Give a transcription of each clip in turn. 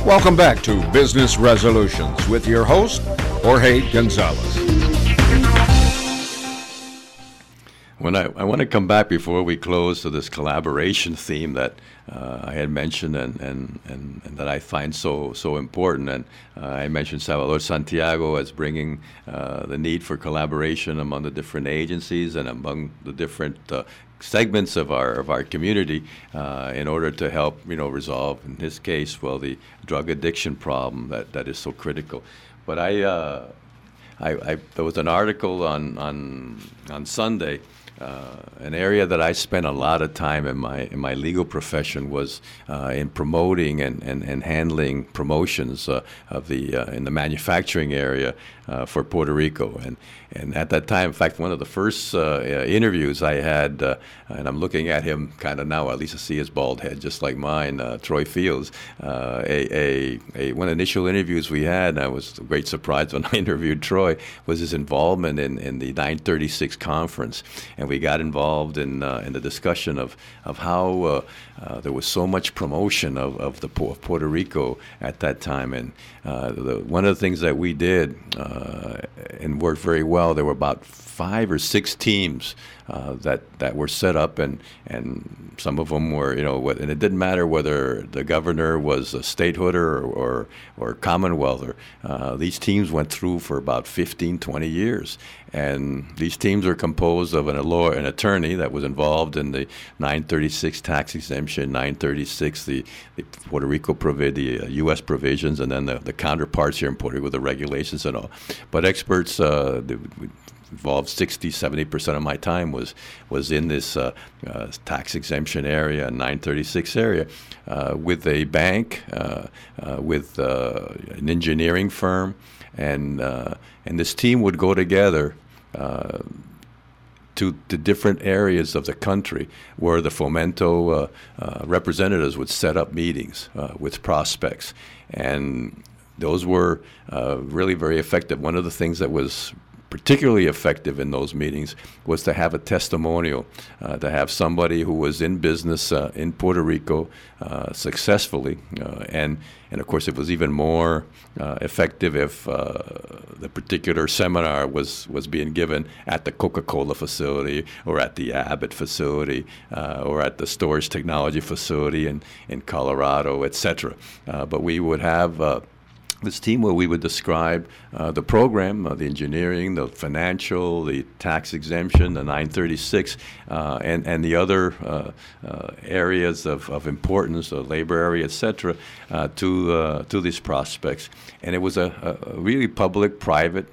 Welcome back to Business Resolutions with your host, Jorge Gonzalez. I want to come back before we close to this collaboration theme that I had mentioned and that I find so important. And I mentioned Salvador Santiago as bringing the need for collaboration among the different agencies and among the different segments of our community in order to help resolve, in his case, the drug addiction problem that is so critical. But there was an article on Sunday. An area that I spent a lot of time in my legal profession was in promoting and handling promotions in the manufacturing area for Puerto Rico. And at that time, in fact, one of the first interviews I had, and I'm looking at him kind of now, at least I see his bald head just like mine, Troy Fields. One of the initial interviews we had, and I was a great surprise when I interviewed Troy, was his involvement in the 936 conference. And we got involved in the discussion of how there was so much promotion of Puerto Rico at that time. And one of the things that we did and worked very well, there were about 5 or 6 teams that were set up, and some of them were, and it didn't matter whether the governor was a statehooder or commonwealther. These teams went through for about 15, 20 years. And these teams are composed of an attorney that was involved in the 936 tax exemption, 936 the Puerto Rico the U.S. provisions, and then the counterparts here in Puerto Rico, the regulations and all. But experts involved 60-70% of my time was in this tax exemption area, 936 area, with a bank, with an engineering firm, and this team would go together to the different areas of the country where the Fomento representatives would set up meetings with prospects. And those were really very effective. One of the things that was particularly effective in those meetings was to have a testimonial, to have somebody who was in business in Puerto Rico successfully, and of course it was even more effective if the particular seminar was being given at the Coca-Cola facility or at the Abbott facility or at the Storage Technology facility in Colorado, etc. But we would have this team where we would describe the program, the engineering, the financial, the tax exemption, the 936, and the other areas of importance, the labor area, et cetera, to these prospects. And it was a really public-private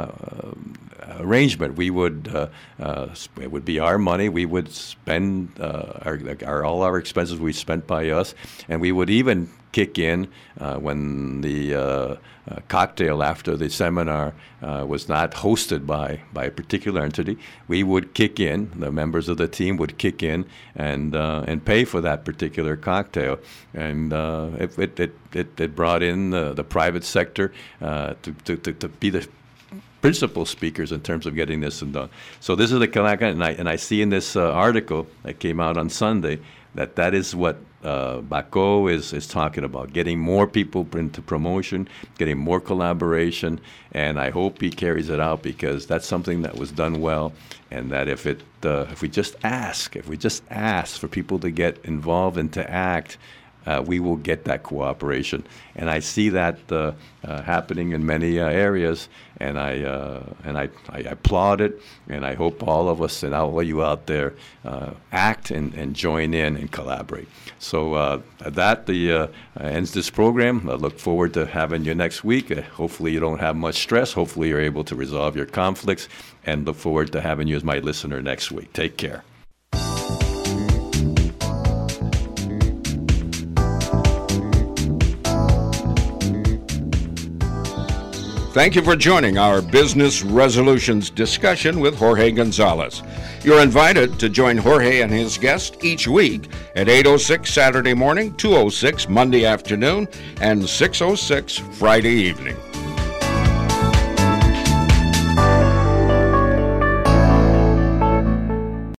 arrangement. We would it would be our money. We would spend all our expenses we spent by us, and we would even kick in when the cocktail after the seminar was not hosted by a particular entity. We would kick in. The members of the team would kick in and pay for that particular cocktail, and it brought in the private sector to be the principal speakers in terms of getting this done. So this is the Kalaka, and I see in this article that came out on Sunday that is what Baco is talking about, getting more people into promotion, getting more collaboration, and I hope he carries it out, because that's something that was done well, and that if we just ask for people to get involved and to act, we will get that cooperation. And I see that happening in many areas, and I applaud it, and I hope all of us and all of you out there act and join in and collaborate. So that ends this program. I look forward to having you next week. Hopefully you don't have much stress. Hopefully you're able to resolve your conflicts, and look forward to having you as my listener next week. Take care. Thank you for joining our Business Resolutions discussion with Jorge Gonzalez. You're invited to join Jorge and his guest each week at 8:06 Saturday morning, 2:06 Monday afternoon, and 6:06 Friday evening.